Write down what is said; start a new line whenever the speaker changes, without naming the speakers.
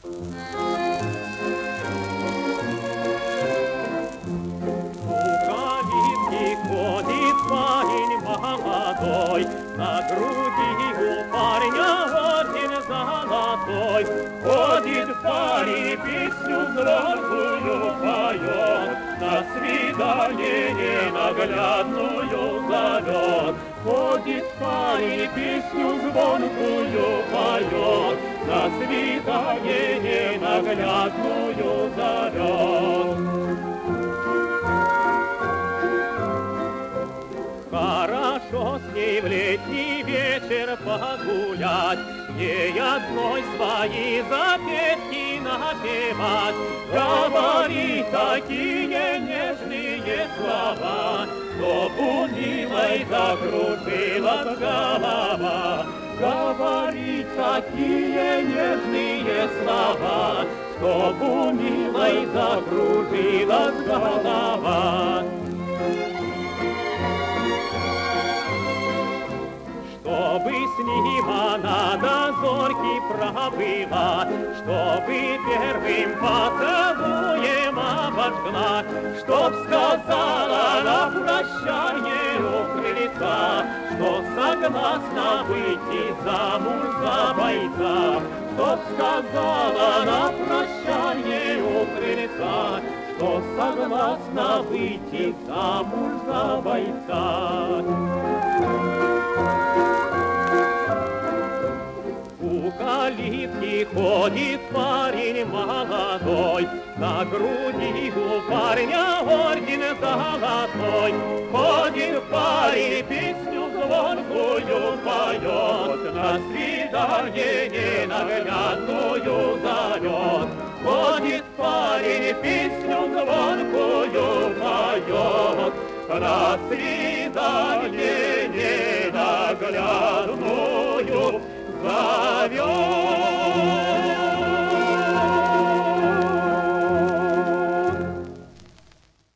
Ходит парень молодой, на груди у парня орден золотой. Ходит парень, песню звонкую поет, на свидание ненаглядную зовет. Ходит парень, песню звонкую поет, на свидание ненаглядную зовет. Хорошо с ней в летний вечер погулять, ей одной свои запетки напевать. Говори такие нежные слова, чтоб у милой закружилась голова. Говори такие нежные слова, чтоб у милой закружилась голова. Чтобы с ним она до зорьки пробыла, чтобы первым поцелуем обожгла, чтоб сказала на прощание у крыльца, что согласна выйти замуж за бойца. Чтоб сказала на прощание у крыльца, что согласна выйти замуж за бойца. У калитки ходит парень молодой, на груди у парня орден золотой. Ходит парень, песню звонкую поет, на свидание ненаглядную зовет. Ходит парень, песню звонкую поет, на свидание ненаглядную зовет.